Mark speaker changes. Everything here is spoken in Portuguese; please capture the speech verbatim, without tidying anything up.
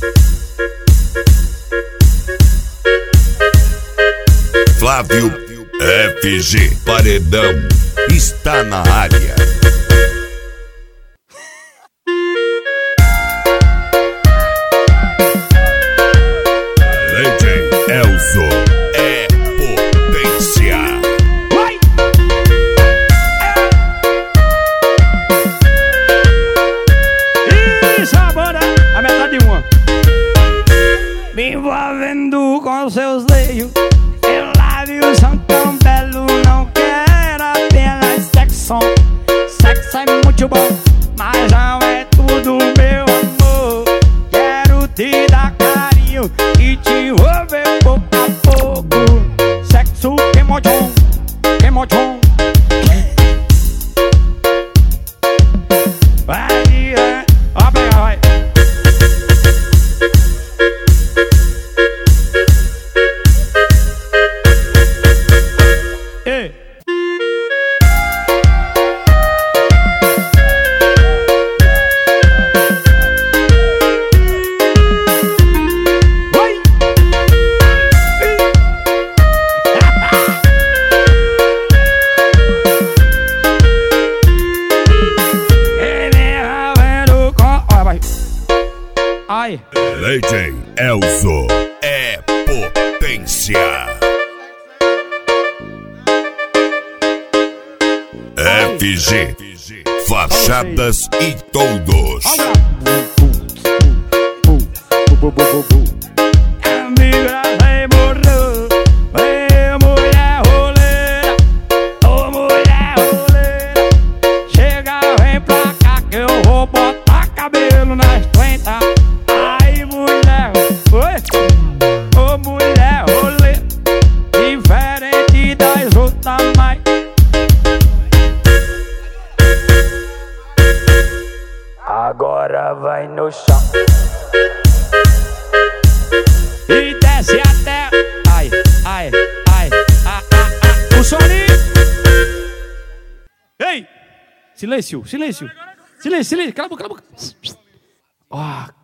Speaker 1: Flávio F G Paredão está na área. Legend Elzo é potência.
Speaker 2: Vai! E sabora a metade de uma. Me envolvendo com seus leios. Seus lábios são tão belos. Não quero apenas sexo. Sexo é muito bom, mas não é tudo, meu amor. Quero te dar carinho e te envolver pouco a pouco. Sexo queimodão, queimodão. Vai, é, ó, pega, vai. Ei. Ai.
Speaker 1: Legend Elzo é potência. F G Fachadas e Toldos.
Speaker 2: Amiga, vai morrer. Ei, mulher roleira. Ô, mulher roleira. Chega, vem pra cá que eu vou botar cabelo nas trinta. Ai, mulher, oi. Ô, mulher roleira. Diferente das outras, mas agora vai no chão e desce até. Ai, ai, ai, ah, ah, ah. O soninho. Ei! Silêncio, silêncio. Silêncio, silêncio. Cala a boca, cala a boca. Ó.